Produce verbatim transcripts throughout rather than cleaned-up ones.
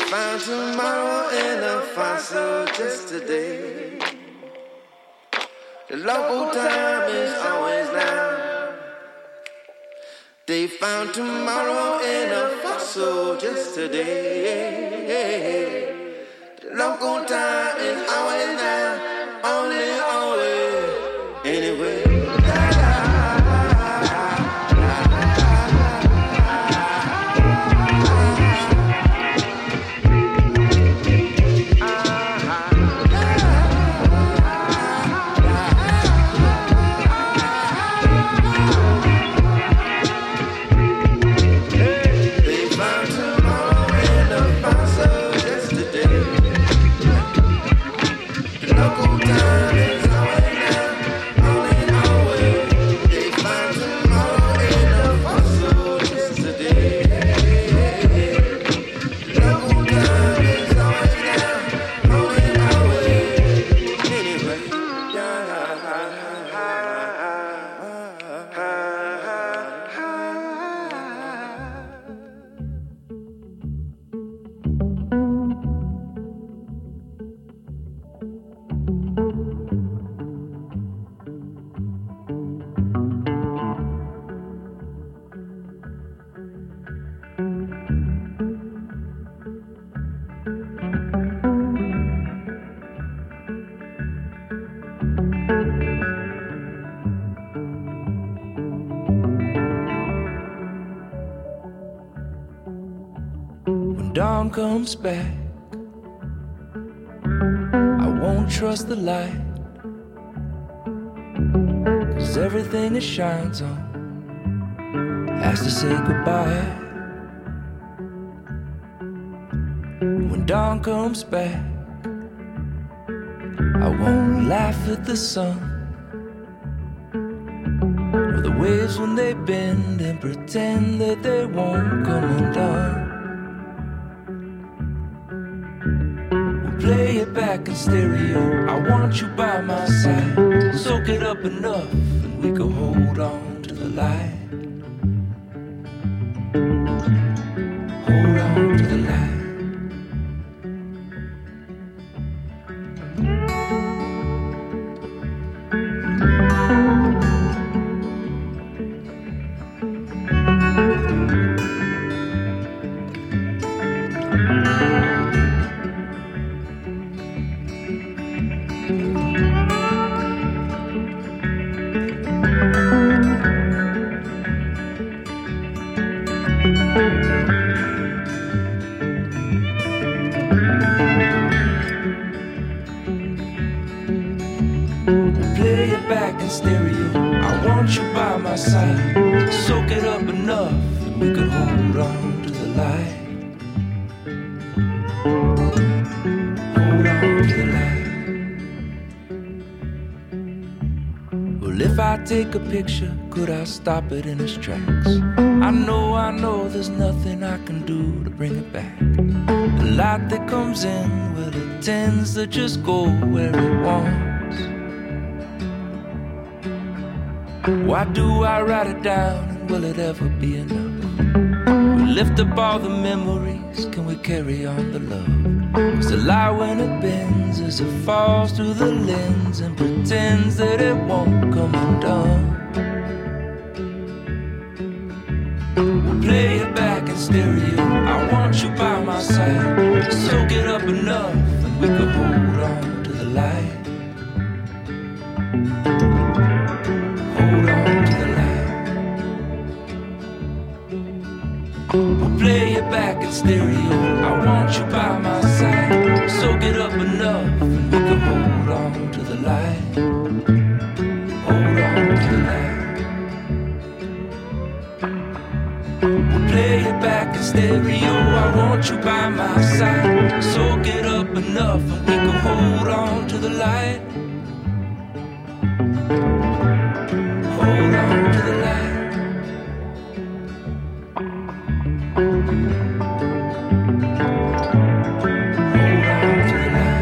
found tomorrow in a fossil just today. The local time is always now. They found tomorrow in a fossil just today. The local time is always now. Only, always, anyway. Dawn comes back, I won't trust the light, 'cause everything it shines on has to say goodbye. When dawn comes back, I won't laugh at the sun or the waves when they bend and pretend that they won't come undone. Play it back in stereo, I want you by my side. Soak it up enough and we can hold on to the light. Hold on to the light. Play it back in stereo, I want you by my side. Soak it up enough and we can hold on to the light. Hold on to the light. Well, if I take a picture, could I stop it in its tracks? I know, I know there's nothing I can do to bring it back. The light that comes in, well, it tends to just go where it wants. Why do I write it down, and will it ever be enough? We lift up all the memories, can we carry on the love? 'Cause the light when it bends as it falls through the lens and pretends that it won't come undone. We'll play it back in stereo, I want you by my side. Soak it up enough and we can hold on to the light. Hold on to the light. We'll play it back in stereo, I want you by my side. Soak it up enough and we can hold on to the light. Hold on to the light. We'll play it back in stereo, I want you by my side. Soak it up enough and we can hold on to the light. Hold on to the light. Hold on to the light.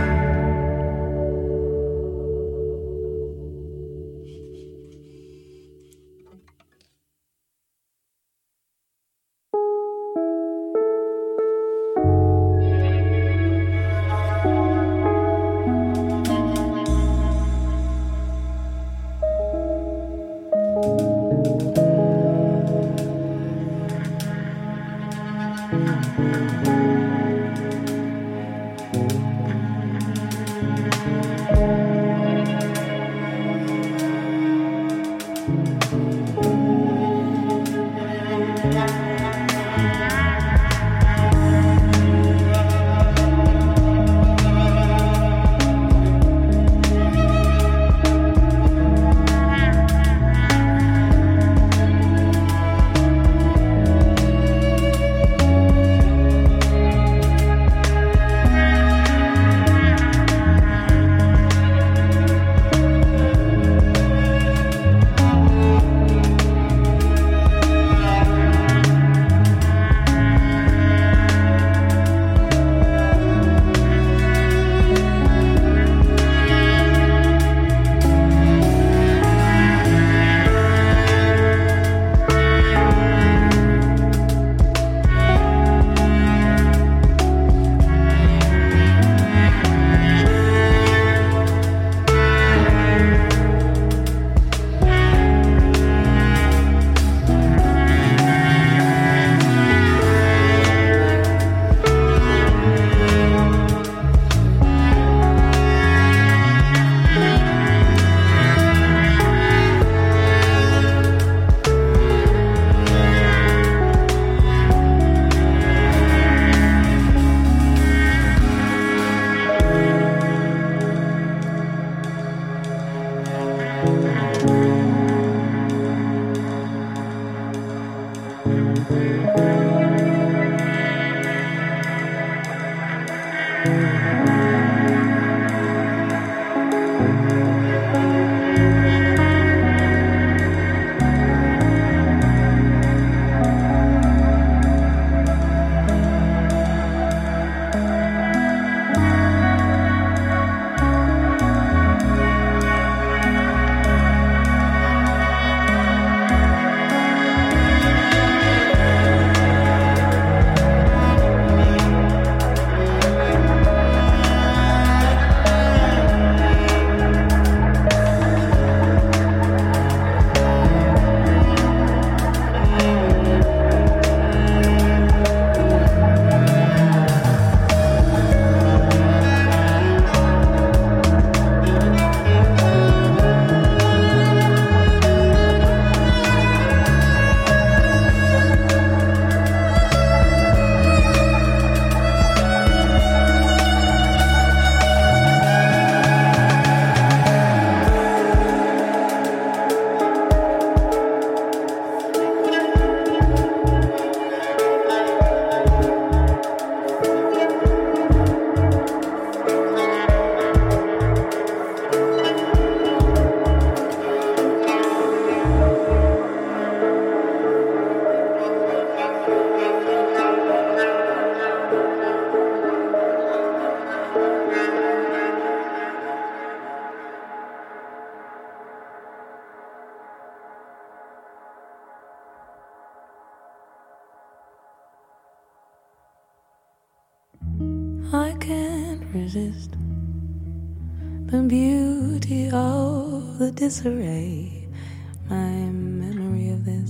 I can't resist the beauty of the disarray. My memory of this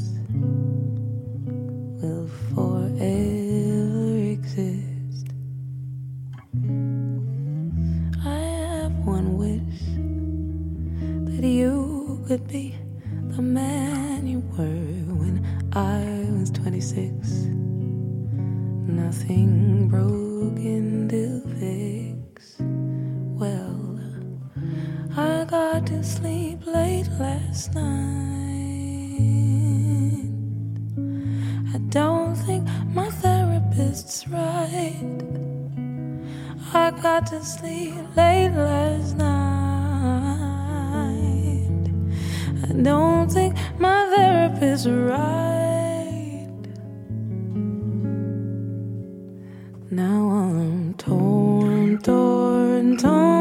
will forever exist. I have one wish, that you could be the man you were when I was twenty-six. Nothing broken to fix. Well, I got to sleep late last night. I don't think my therapist's right. I got to sleep late last night. I don't think my therapist's right. Now I'm torn, torn,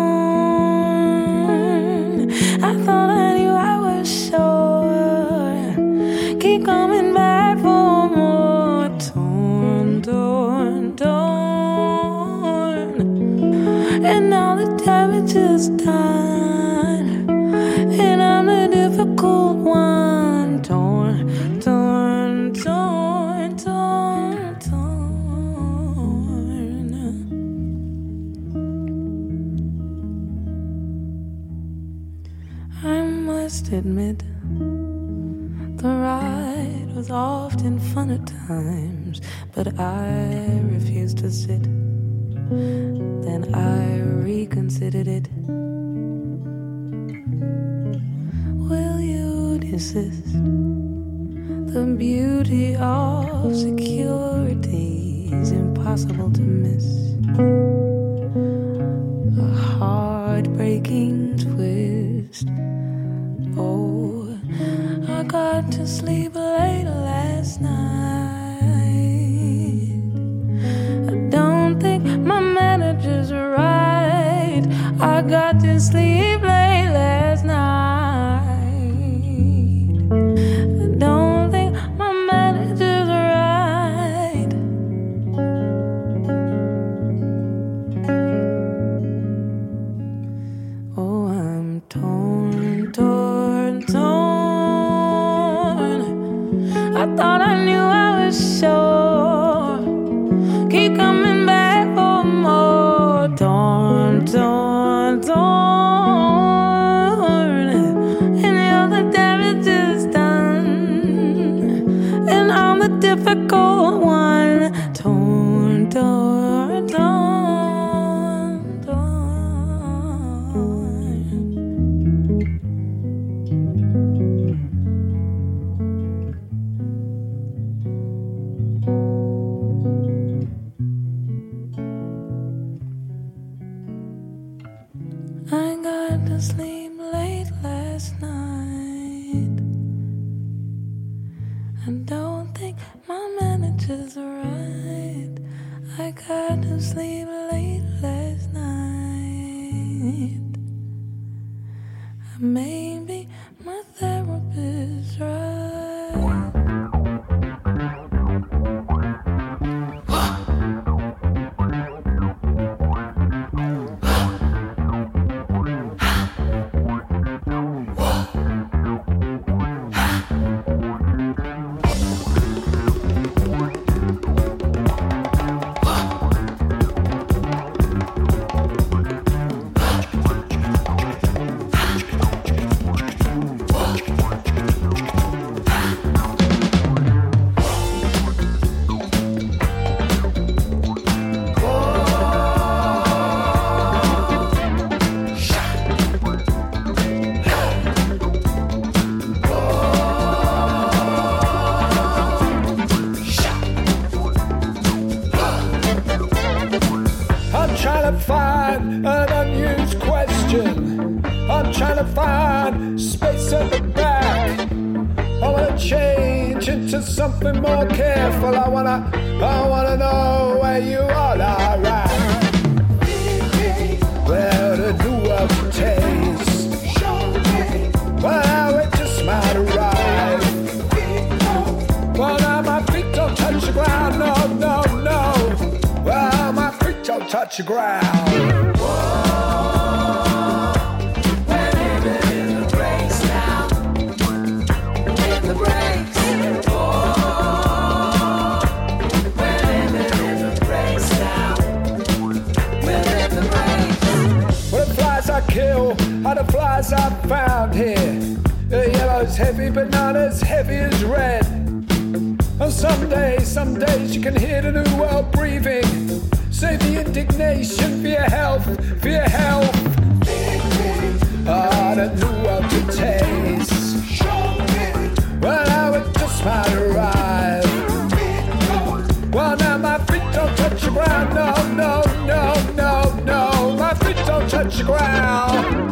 torn. I thought I knew I was sure. Keep coming back for more. Torn, torn, torn. And now the damage is done, and I'm the difficult one. Torn, torn, torn, torn, torn. I must admit, the ride was often fun at times, but I refused to sit. Then I reconsidered it. Will you desist? The beauty of security is impossible to miss. A heartbreaking twist. Oh, I got to sleep late last night. I don't think my manager's right. I got to sleep late last night. I don't think my manager's right. Oh, I'm torn, torn, torn. to sleep late last night. I don't think my manager's right. I got to sleep late last night. Maybe my therapist's right. Something more careful. I wanna, I wanna know where you are, alright. Where to do up taste. Well, now it just might arrive. Well, now my feet don't touch the ground, no, no, no. Well, my feet don't touch the ground. We're living in the breaks now. In the breaks. I kill are the flies I found here. The yellow's heavy but not as heavy as red. And some days, some days you can hear the new world breathing. Save the indignation for your health, for your health. Ah, the new world to taste. Well, now it just might arrive. Well, now my feet don't touch the ground. No, no, no, no, no. My feet don't touch the ground.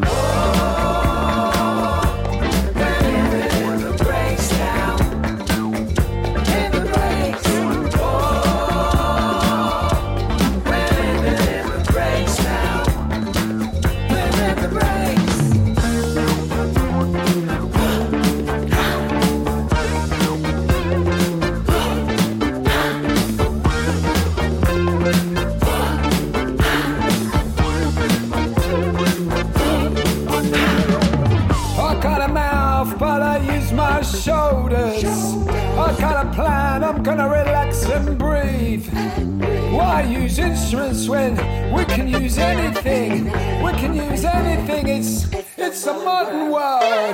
Shoulders. I got a plan, I'm gonna relax and breathe. Why use instruments when we can use anything? We can use anything, it's, it's a modern world.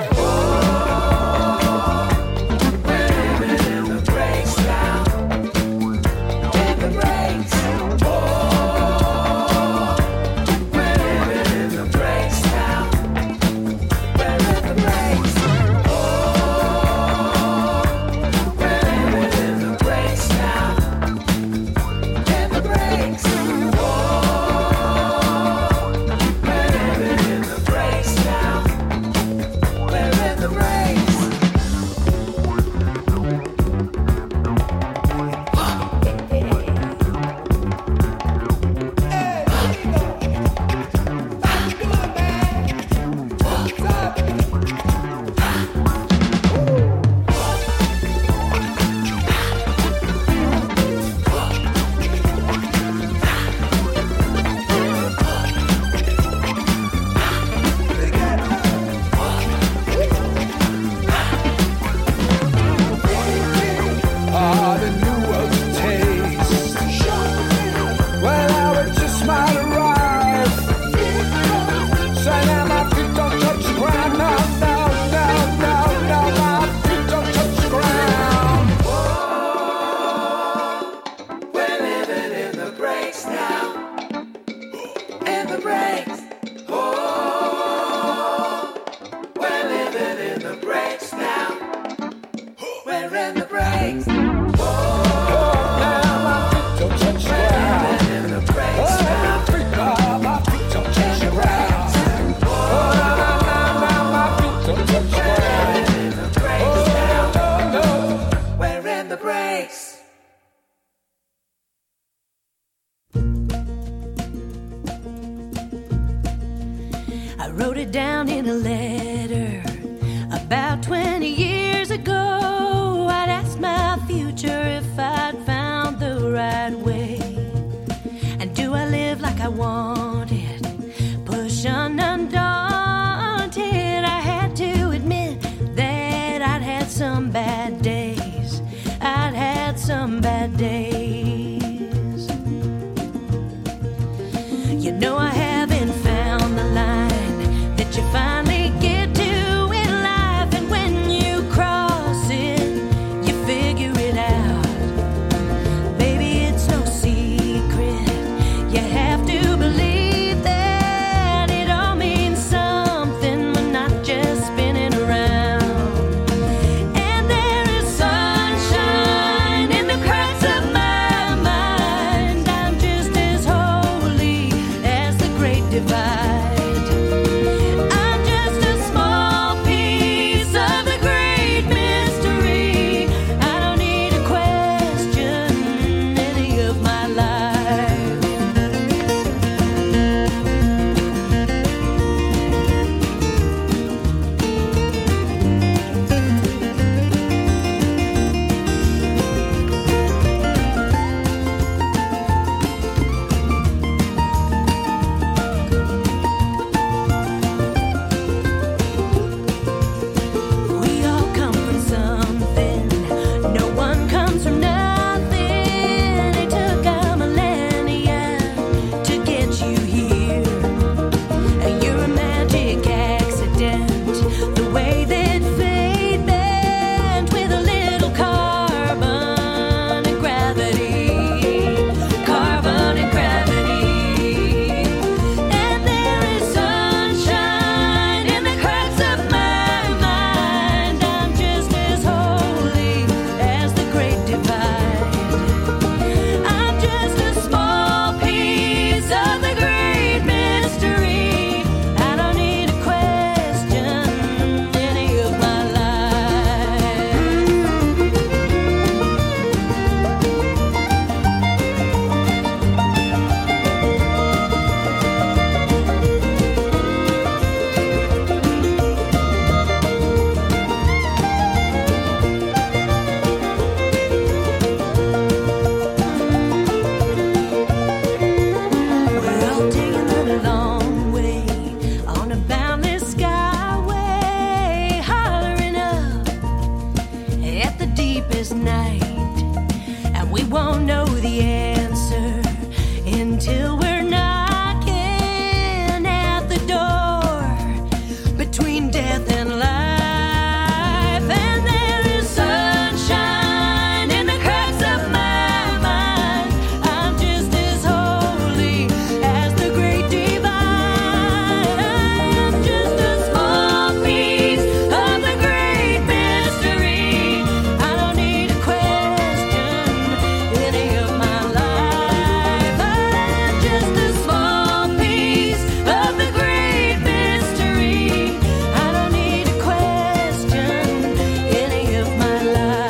We're living in the breaks now. In the breaks. Oh, we're living in the breaks now. We're in the breaks. The I wrote it down in a letter about twenty years ago. I'd asked my future if I'd found the right way. And do I live like I wanted? Push on undaunted. I had to admit that I'd had some bad days. I'd had some bad days. You know I haven't found the line that you finally get to in life. And when you cross it, you figure it out. Baby, it's no secret. You have to believe that it all means something. We're not just spinning around. And there is sunshine in the cracks of my mind. I'm just as holy as the great divide. I'm just a small piece of the great mystery. I don't need to question any of my life. We all come from something. No one comes from nothing. It took a millennia to get you here. And you're a magic accident. The way that fate bent with a little carbon and gravity. Carbon and gravity. And there is sunshine in the cracks of my mind. I'm just as holy as the great divide. I'm just a small piece of the great mystery. I don't need to question any of my life. We're all taking the long way on a boundless skyway, hollering up at the deepest night. And we won't know the answer until we're knocking at the door between death and life. And there is sunshine in the cracks of my mind. I'm just as holy as the great divide. I'm just a small piece of the great mystery. I don't need to question any of my life. I'm just a small piece of the great mystery. I don't need to question any of my life.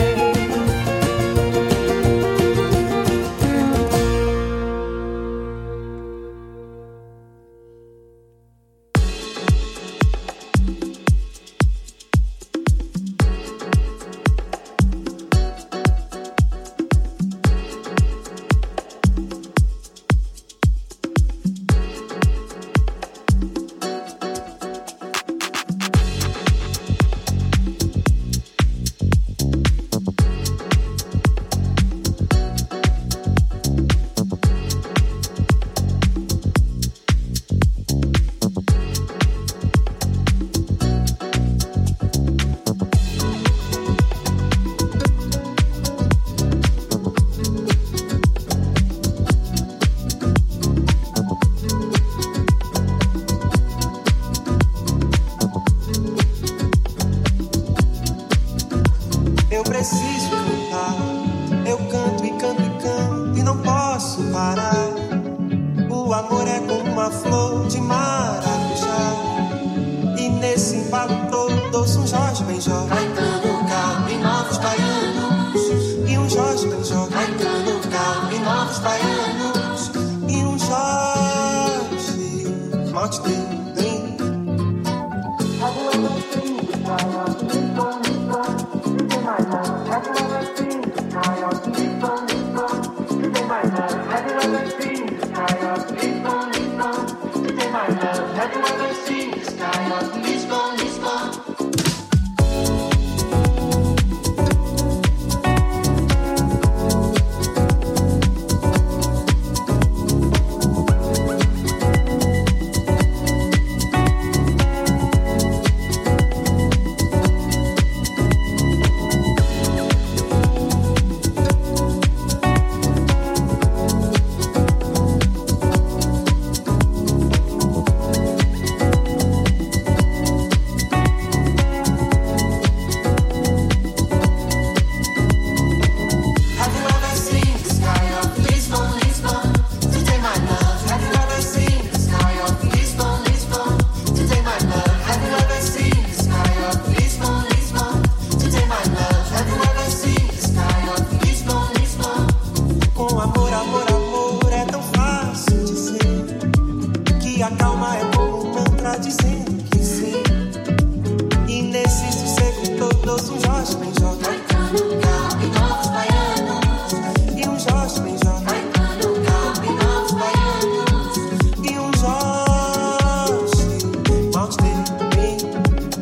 Eu preciso cantar, eu canto e canto e canto e não posso parar. O amor é como uma flor de maracujá. E nesse embalo todo ouço um Jorge Benjó Caetano, Carlos e novos baianos. E um Jorge Benjó Caetano, Carlos e novos baianos. E um Jorge, mal te deu, bem a calma é como um mantra dizendo que sim. E nesse sossego todos um Jorge Benjó tocando e novos baianos. E um Jorge Benjó tocando e novos baianos. E um Jorge mal te bem.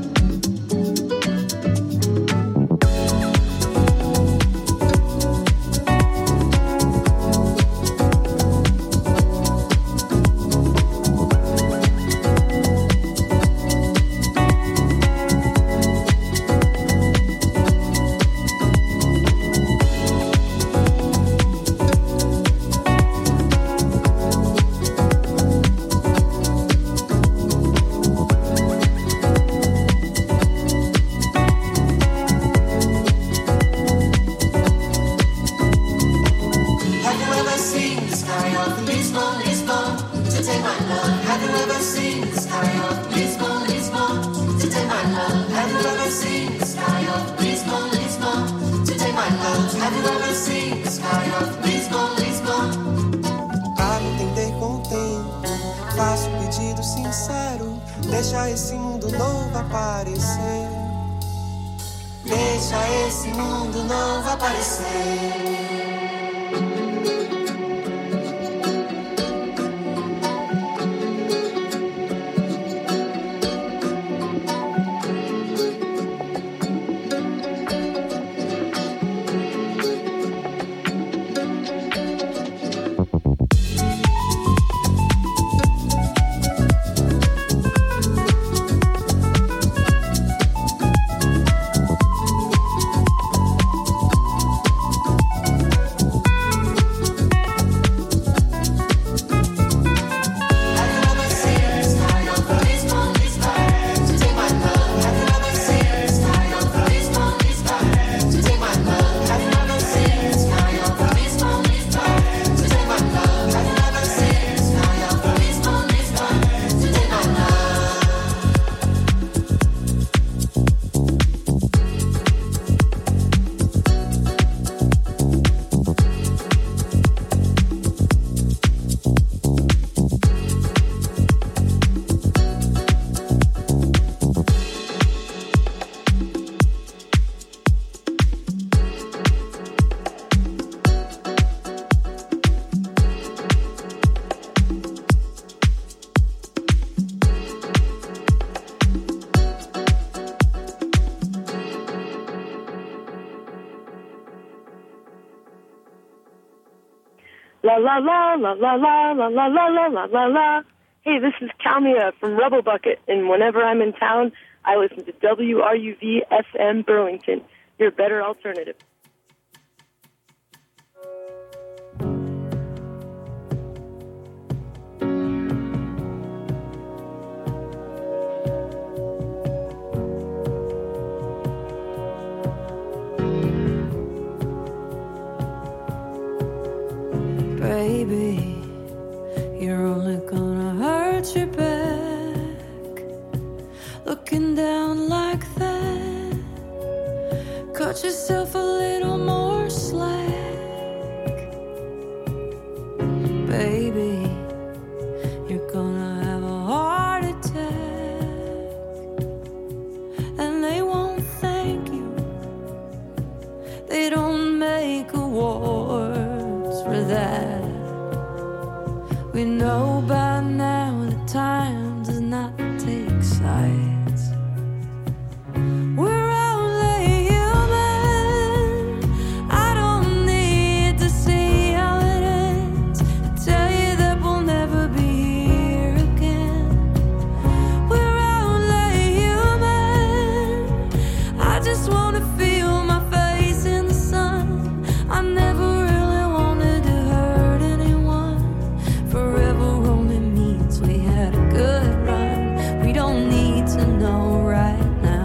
Deixa esse mundo novo aparecer. Deixa esse mundo novo aparecer. La la la la la la la la la la la la la. Hey, this is Kalmia from Rubble Bucket, and whenever I'm in town, I listen to W R U V F M Burlington, your better alternative. Baby, you're only gonna hurt your back. Looking down like that, cut yourself a little more slack. Baby, you're gonna have a heart attack, and they won't thank you. They don't make awards for that. We know by now that time does not take sides. We're only human. I don't need to see how it ends. I tell you that we'll never be here again. We're only human. I just wanna feel my face in the sun. I never really wanted to hurt anyone. Forever only means we had a good run. We don't need to know right now.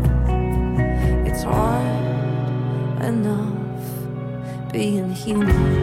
It's hard enough being human.